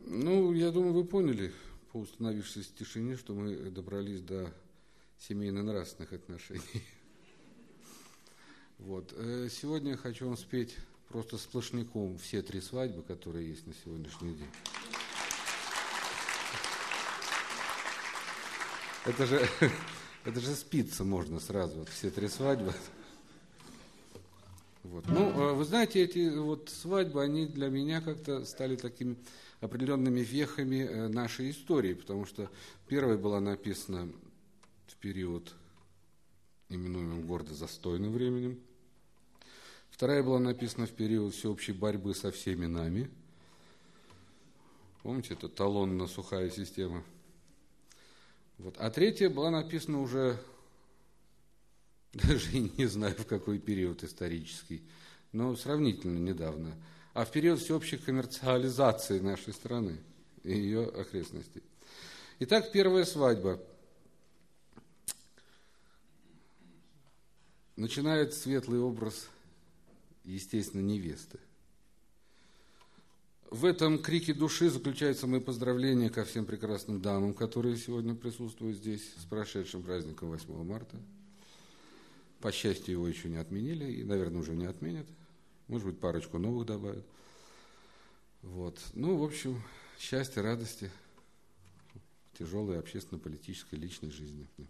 Ну, я думаю, вы поняли по установившейся тишине, что мы добрались до семейно-нравственных отношений. Вот. Сегодня я хочу вам спеть просто сплошняком все 3 свадьбы, которые есть на сегодняшний день. Это же спиться можно сразу, вот все 3 свадьбы. Вот. Ну, вы знаете, эти вот свадьбы, они для меня как-то стали такими определенными вехами нашей истории, потому что первая была написана в период, именуемым гордо застойным временем. Вторая была написана в период всеобщей борьбы со всеми нами. Помните, это талонно-сухая система. Вот. А третья была написана уже, даже не знаю в какой период исторический, но сравнительно недавно, а в период всеобщей коммерциализации нашей страны и ее окрестностей. Итак, первая свадьба. Начинает светлый образ, естественно, невесты. В этом крике души заключаются мои поздравления ко всем прекрасным дамам, которые сегодня присутствуют здесь, с прошедшим праздником 8 марта. По счастью, его еще не отменили, и, наверное, уже не отменят. Может быть, парочку новых добавят. Вот. Ну, в общем, счастья, радости, тяжелой общественно-политической личной жизни.